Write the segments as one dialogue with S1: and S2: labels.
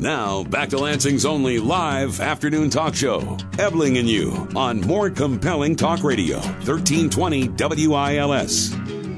S1: Now, back to Lansing's only live afternoon talk show, Ebling and You, on more compelling talk radio, 1320 WILS.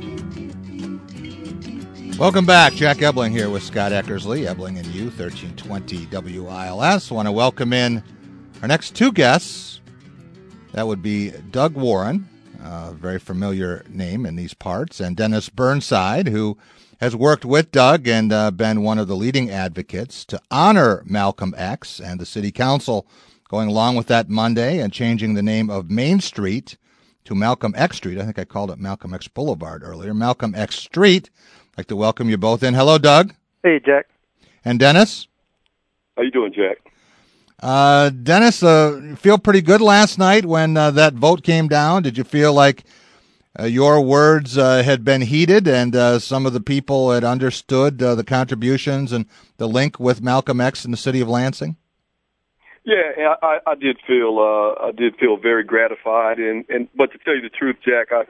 S2: Welcome back. Jack Ebling here with Scott Eckersley, Ebling and You, 1320 WILS. I want to welcome in our next two guests. That would be Doug Warren, a very familiar name in these parts, and Dennis Burnside, who has worked with Doug and been one of the leading advocates to honor Malcolm X, and the city council going along with that Monday and changing the name of Main Street to Malcolm X Street. I think I called it Malcolm X Boulevard earlier. Malcolm X Street. I'd like to welcome you both in. Hello, Doug.
S3: Hey, Jack.
S2: And Dennis.
S4: How you doing, Jack?
S2: Dennis, you feel pretty good last night when that vote came down? Did you feel like your words had been heeded and some of the people had understood the contributions and the link with Malcolm X in the city of Lansing?
S4: Yeah, I did feel very gratified, but to tell you the truth, Jack, I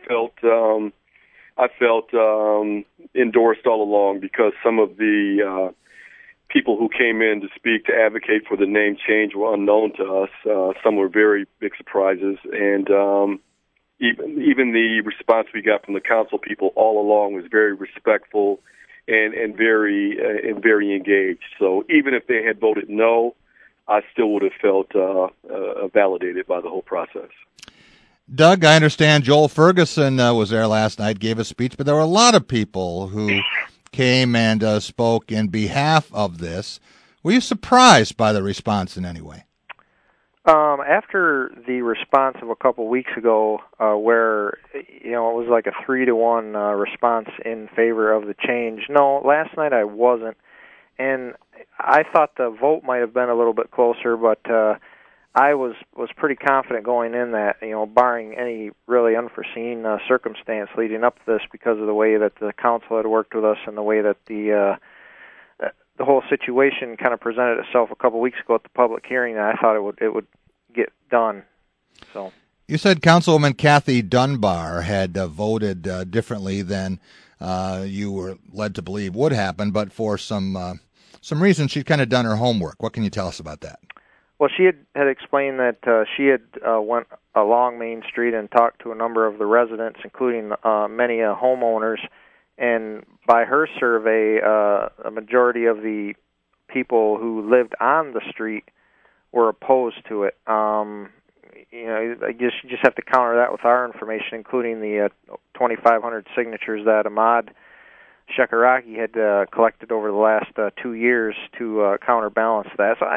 S4: felt endorsed all along because some of the people who came in to speak to advocate for the name change were unknown to us. Some were very big surprises, and even the response we got from the council people all along was very respectful and very engaged. So even if they had voted no, I still would have felt validated by the whole process.
S2: Doug, I understand Joel Ferguson was there last night, gave a speech, but there were a lot of people who came and spoke in behalf of this. Were you surprised by the response in any way?
S3: After the response of a couple weeks ago, where it was like a 3-1 response in favor of the change. No, last night I wasn't, and I thought the vote might have been a little bit closer, but I was pretty confident going in that, barring any really unforeseen circumstance leading up to this, because of the way that the council had worked with us and the way that the whole situation kind of presented itself a couple weeks ago at the public hearing, that I thought it would get done. So
S2: you said Councilwoman Kathy Dunbar had voted differently than you were led to believe would happen, but for some reason she'd kind of done her homework. What can you tell us about that?
S3: Well, she had explained that she had went along Main Street and talked to a number of the residents, including many homeowners, and by her survey, a majority of the people who lived on the street were opposed to it. I guess you just have to counter that with our information, including the 2,500 signatures that Ahmad Shekaraki had collected over the last 2 years to counterbalance that. So,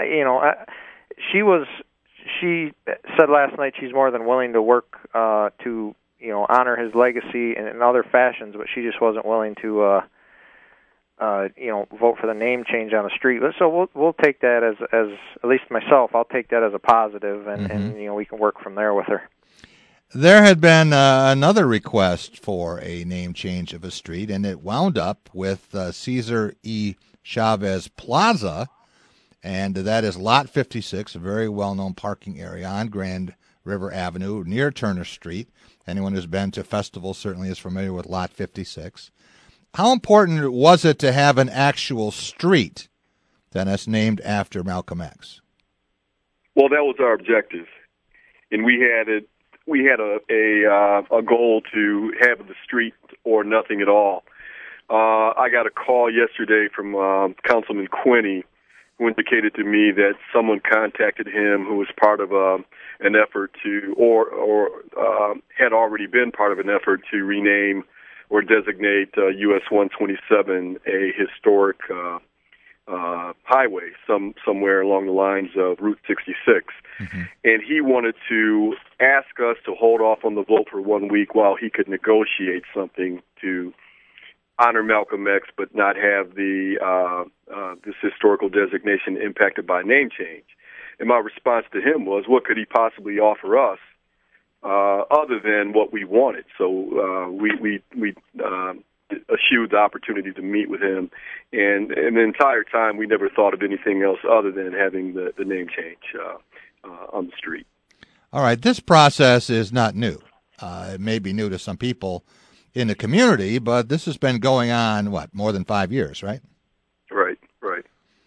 S3: she said last night she's more than willing to work to honor his legacy in other fashions, but she just wasn't willing to vote for the name change on the street. So we'll take that as at least myself, I'll take that as a positive, and we can work from there with her.
S2: There had been another request for a name change of a street, and it wound up with Cesar E. Chavez Plaza, and that is Lot 56, a very well-known parking area on Grand River Avenue near Turner Street. Anyone who's been to festivals certainly is familiar with Lot 56. How important was it to have an actual street, Dennis, named after Malcolm X?
S4: Well, that was our objective, and we had a goal to have the street or nothing at all. I got a call yesterday from Councilman Quinney, who indicated to me that someone contacted him who was part of an effort to, or had already been part of an effort to rename or designate US 127 a historic highway somewhere along the lines of Route 66. Mm-hmm. And he wanted to ask us to hold off on the vote for 1 week while he could negotiate something to honor Malcolm X, but not have this historical designation impacted by name change. And my response to him was, what could he possibly offer us other than what we wanted? So we eschewed the opportunity to meet with him, and the entire time we never thought of anything else other than having the name change on the street.
S2: All right, this process is not new. It may be new to some people in the community, but this has been going on, more than 5 years, right?
S4: Right.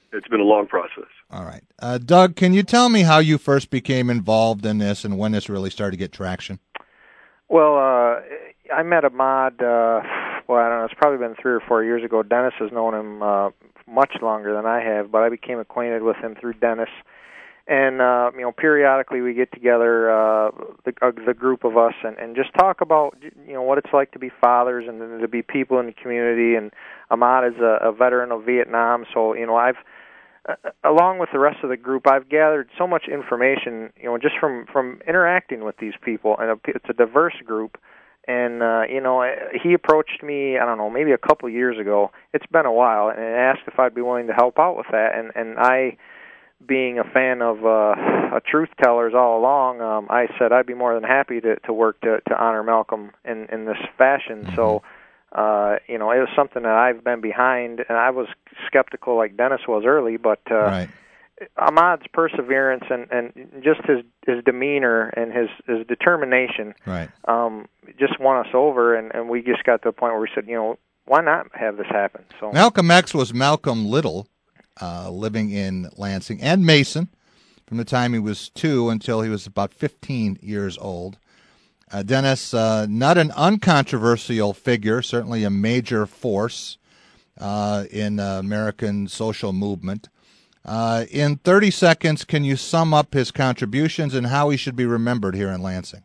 S4: it's been a long process.
S2: All right. Doug, can you tell me how you first became involved in this and when this really started to get traction?
S3: Well, I met Ahmad, I don't know, it's probably been 3 or 4 years ago. Dennis has known him much longer than I have, but I became acquainted with him through Dennis. And, periodically we get together, the group of us, and just talk about, what it's like to be fathers and to be people in the community. And Ahmad is a veteran of Vietnam, so, I've, along with the rest of the group, I've gathered so much information, just from interacting with these people. And it's a diverse group. And, he approached me, I don't know, maybe a couple years ago. It's been a while, and asked if I'd be willing to help out with that. And I, being a fan of truth tellers all along, I said I'd be more than happy to work to honor Malcolm in this fashion. Mm-hmm. So, it was something that I've been behind, and I was skeptical like Dennis was early, but
S2: right.
S3: Ahmad's perseverance and just his demeanor and his determination
S2: right.
S3: Just won us over, and we just got to the point where we said, why not have this happen? So
S2: Malcolm X was Malcolm Little, living in Lansing, and Mason, from the time he was 2 until he was about 15 years old. Dennis, not an uncontroversial figure, certainly a major force in American social movement. In 30 seconds, can you sum up his contributions and how he should be remembered here in Lansing?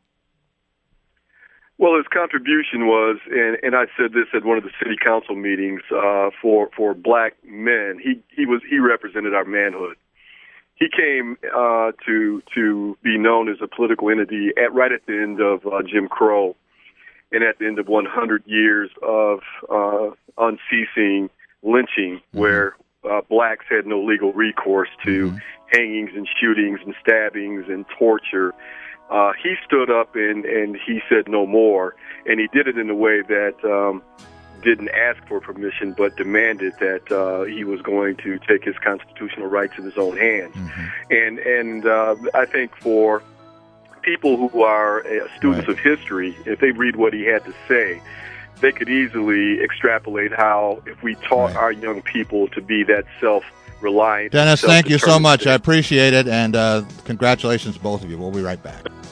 S4: Well, his contribution was, and I said this at one of the city council meetings, for black men. He represented our manhood. He came to be known as a political entity right at the end of Jim Crow, and at the end of 100 years of unceasing lynching, mm-hmm. where blacks had no legal recourse to mm-hmm. hangings and shootings and stabbings and torture. He stood up and he said no more, and he did it in a way that didn't ask for permission but demanded that he was going to take his constitutional rights in his own hands. Mm-hmm. And I think for people who are students right. of history, if they read what he had to say, they could easily extrapolate how, if we taught right. our young people to be that self-reliant.
S2: Dennis, thank you so much. I appreciate it, and congratulations to both of you. We'll be right back.